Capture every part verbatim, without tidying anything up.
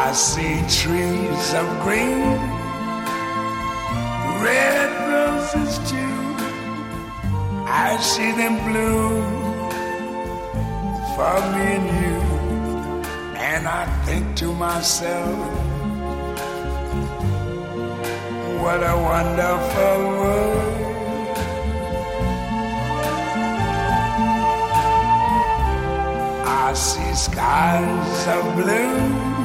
I see trees of green, red roses too. I see them bloom for me and you. And I think to myself, what a wonderful world. I see skies of blue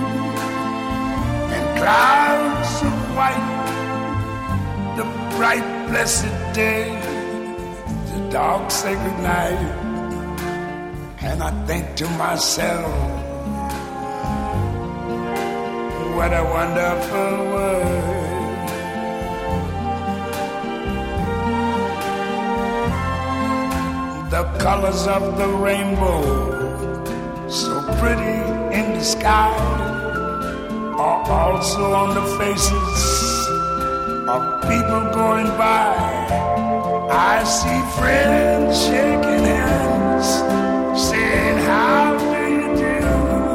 and clouds of white, the bright blessed day, the dark sacred night. And I think to myself, what a wonderful world. The colors of the rainbow, so pretty in the sky, are also on the faces of people going by. I see friends shaking hands, saying, how do you do?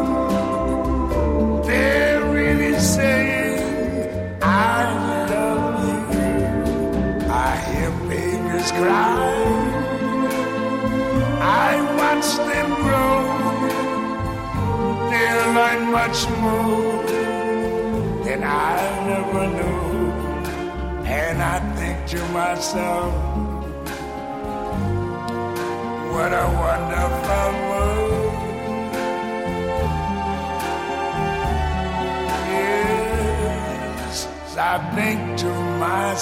They're really saying, I love you. I hear babies cry, I watch them grow. They'll learn much more than I never knew. And I think to myself, what a wonderful world. Yes, I think to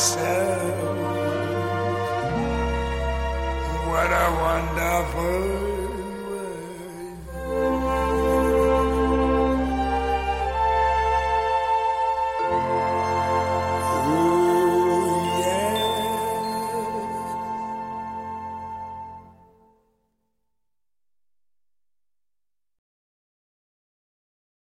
myself, what a wonderful